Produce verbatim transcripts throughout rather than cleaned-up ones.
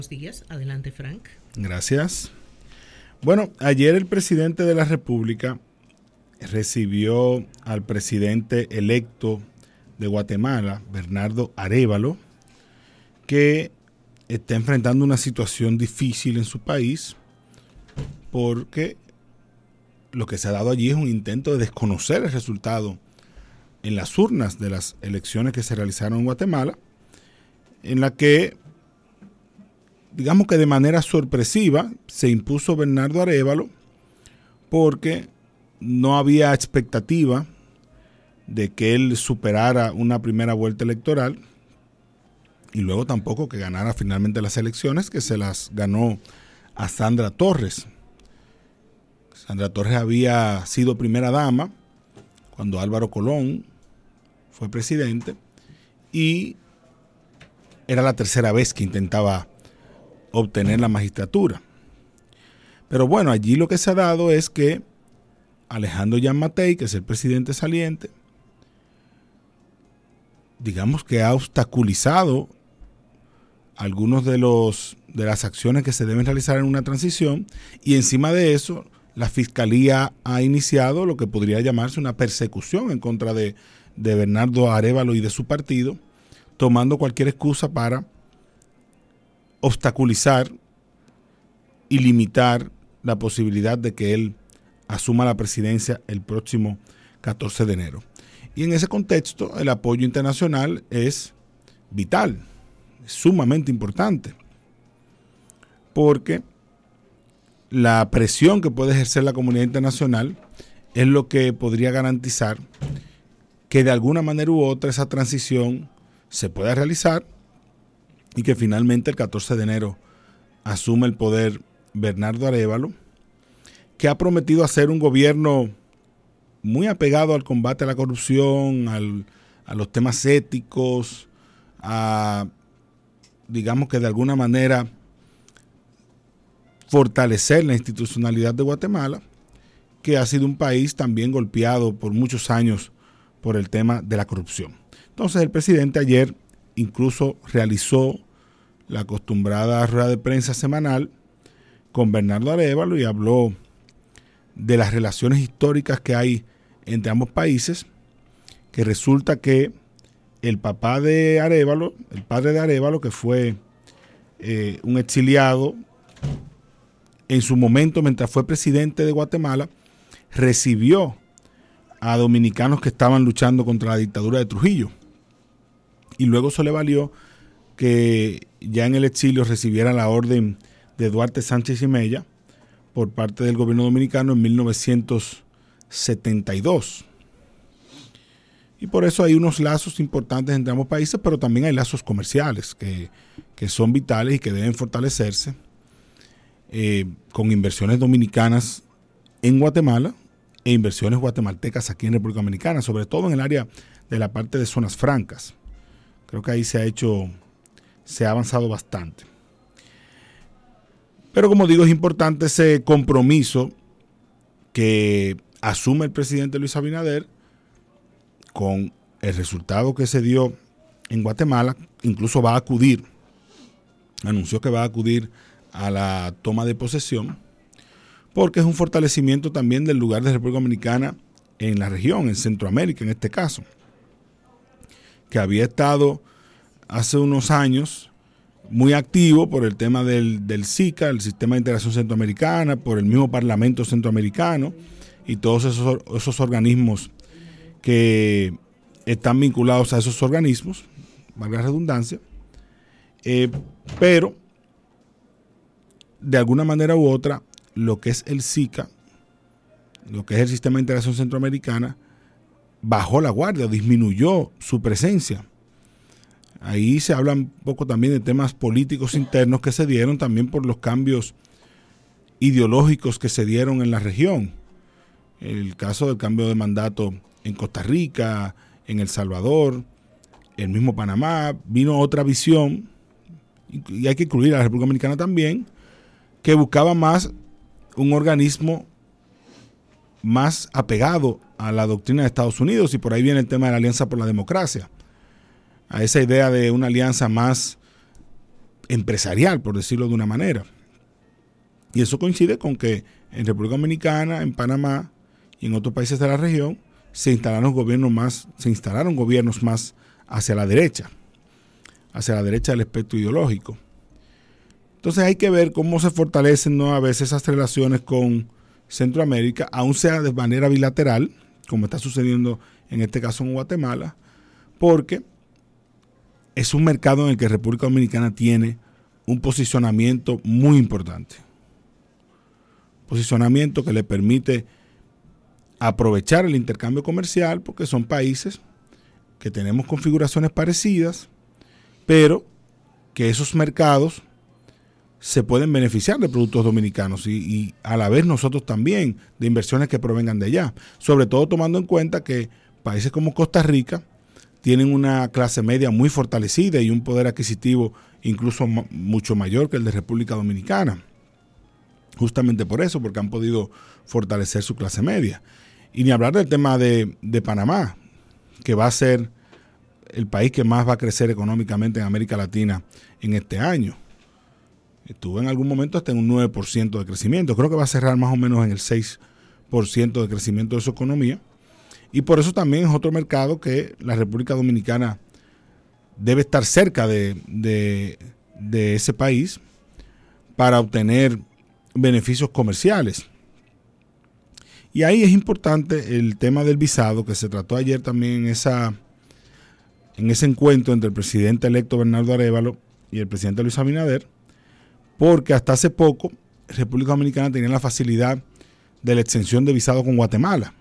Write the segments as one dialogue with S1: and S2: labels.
S1: Buenos días, adelante Frank.
S2: Gracias. Bueno, ayer el presidente de la República recibió al presidente electo de Guatemala, Bernardo Arévalo, que está enfrentando una situación difícil en su país porque lo que se ha dado allí es un intento de desconocer el resultado en las urnas de las elecciones que se realizaron en Guatemala, en la que, digamos que de manera sorpresiva, se impuso Bernardo Arévalo porque no había expectativa de que él superara una primera vuelta electoral y luego tampoco que ganara finalmente las elecciones, que se las ganó a Sandra Torres. Sandra Torres había sido primera dama cuando Álvaro Colón fue presidente y era la tercera vez que intentaba obtener la magistratura. Pero bueno, allí lo que se ha dado es que Alejandro Giammattei, que es el presidente saliente, digamos que ha obstaculizado algunos de los de las acciones que se deben realizar en una transición, y encima de eso la Fiscalía ha iniciado lo que podría llamarse una persecución en contra de, de Bernardo Arévalo y de su partido, tomando cualquier excusa para obstaculizar y limitar la posibilidad de que él asuma la presidencia el próximo catorce de enero. Y en ese contexto, el apoyo internacional es vital, es sumamente importante, porque la presión que puede ejercer la comunidad internacional es lo que podría garantizar que de alguna manera u otra esa transición se pueda realizar y que finalmente el catorce de enero asume el poder Bernardo Arévalo, que ha prometido hacer un gobierno muy apegado al combate a la corrupción, al, a los temas éticos, a, digamos que de alguna manera, fortalecer la institucionalidad de Guatemala, que ha sido un país también golpeado por muchos años por el tema de la corrupción. Entonces el presidente ayer incluso realizó la acostumbrada rueda de prensa semanal con Bernardo Arévalo y habló de las relaciones históricas que hay entre ambos países, que resulta que el papá de Arévalo, el padre de Arévalo, que fue eh, un exiliado en su momento mientras fue presidente de Guatemala, recibió a dominicanos que estaban luchando contra la dictadura de Trujillo. Y luego eso le valió que ya en el exilio recibiera la orden de Duarte Sánchez y Mella por parte del gobierno dominicano en mil novecientos setenta y dos. Y por eso hay unos lazos importantes entre ambos países, pero también hay lazos comerciales que, que son vitales y que deben fortalecerse eh, con inversiones dominicanas en Guatemala e inversiones guatemaltecas aquí en República Dominicana, sobre todo en el área de la parte de zonas francas. Creo que ahí se ha hecho, se ha avanzado bastante. Pero como digo, es importante ese compromiso que asume el presidente Luis Abinader con el resultado que se dio en Guatemala. Incluso va a acudir, anunció que va a acudir a la toma de posesión, porque es un fortalecimiento también del lugar de República Dominicana en la región, en Centroamérica en este caso, que había estado hace unos años muy activo por el tema del, del SICA, el Sistema de Integración Centroamericana, por el mismo Parlamento Centroamericano y todos esos, esos organismos que están vinculados a esos organismos, valga la redundancia, eh, pero de alguna manera u otra, lo que es el SICA, lo que es el Sistema de Integración Centroamericana, bajó la guardia, disminuyó su presencia. Ahí se habla un poco también de temas políticos internos que se dieron también por los cambios ideológicos que se dieron en la región. El caso del cambio de mandato en Costa Rica, en El Salvador, el mismo Panamá, vino otra visión, y hay que incluir a la República Dominicana también, que buscaba más un organismo más apegado a la doctrina de Estados Unidos, y por ahí viene el tema de la Alianza por la Democracia, a esa idea de una alianza más empresarial, por decirlo de una manera. Y eso coincide con que en República Dominicana, en Panamá y en otros países de la región se instalaron gobiernos más, se instalaron gobiernos más hacia la derecha, hacia la derecha del espectro ideológico. Entonces hay que ver cómo se fortalecen, ¿no?, a veces esas relaciones con Centroamérica, aun sea de manera bilateral, como está sucediendo en este caso en Guatemala, porque es un mercado en el que República Dominicana tiene un posicionamiento muy importante. Posicionamiento que le permite aprovechar el intercambio comercial, porque son países que tenemos configuraciones parecidas, pero que esos mercados se pueden beneficiar de productos dominicanos y, y a la vez nosotros también de inversiones que provengan de allá, sobre todo tomando en cuenta que países como Costa Rica tienen una clase media muy fortalecida y un poder adquisitivo incluso m- mucho mayor que el de República Dominicana, justamente por eso, porque han podido fortalecer su clase media. Y ni hablar del tema de, de Panamá, que va a ser el país que más va a crecer económicamente en América Latina en este año. Estuvo en algún momento hasta en un nueve por ciento de crecimiento. Creo que va a cerrar más o menos en el seis por ciento de crecimiento de su economía. Y por eso también es otro mercado que la República Dominicana debe estar cerca de, de, de ese país para obtener beneficios comerciales. Y ahí es importante el tema del visado, que se trató ayer también en, esa, en ese encuentro entre el presidente electo Bernardo Arévalo y el presidente Luis Abinader, porque hasta hace poco República Dominicana tenía la facilidad de la exención de visado con Guatemala.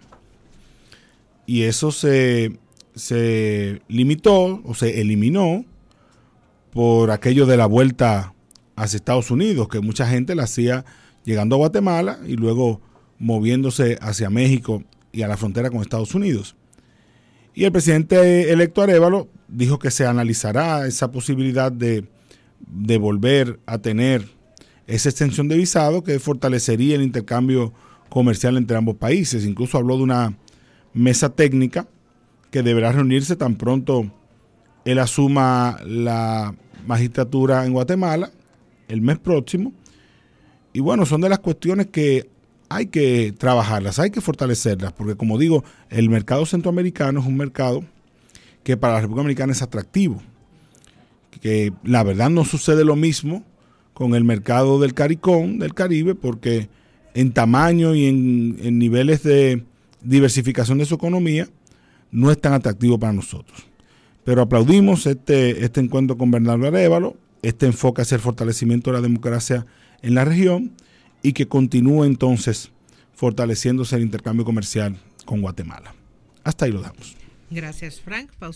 S2: Y eso se, se limitó o se eliminó por aquello de la vuelta hacia Estados Unidos, que mucha gente la hacía llegando a Guatemala y luego moviéndose hacia México y a la frontera con Estados Unidos. Y el presidente electo Arévalo dijo que se analizará esa posibilidad de, de volver a tener esa extensión de visado que fortalecería el intercambio comercial entre ambos países. Incluso habló de una mesa técnica que deberá reunirse tan pronto él asuma la magistratura en Guatemala el mes próximo. Y bueno, son de las cuestiones que hay que trabajarlas, hay que fortalecerlas, porque como digo, el mercado centroamericano es un mercado que para la República Dominicana es atractivo. Que la verdad no sucede lo mismo con el mercado del CARICOM, del Caribe, porque en tamaño y en, en niveles de diversificación de su economía no es tan atractivo para nosotros. Pero aplaudimos este, este encuentro con Bernardo Arévalo, este enfoque hacia el fortalecimiento de la democracia en la región y que continúe entonces fortaleciéndose el intercambio comercial con Guatemala. Hasta ahí lo damos.
S1: Gracias, Frank. Pausa.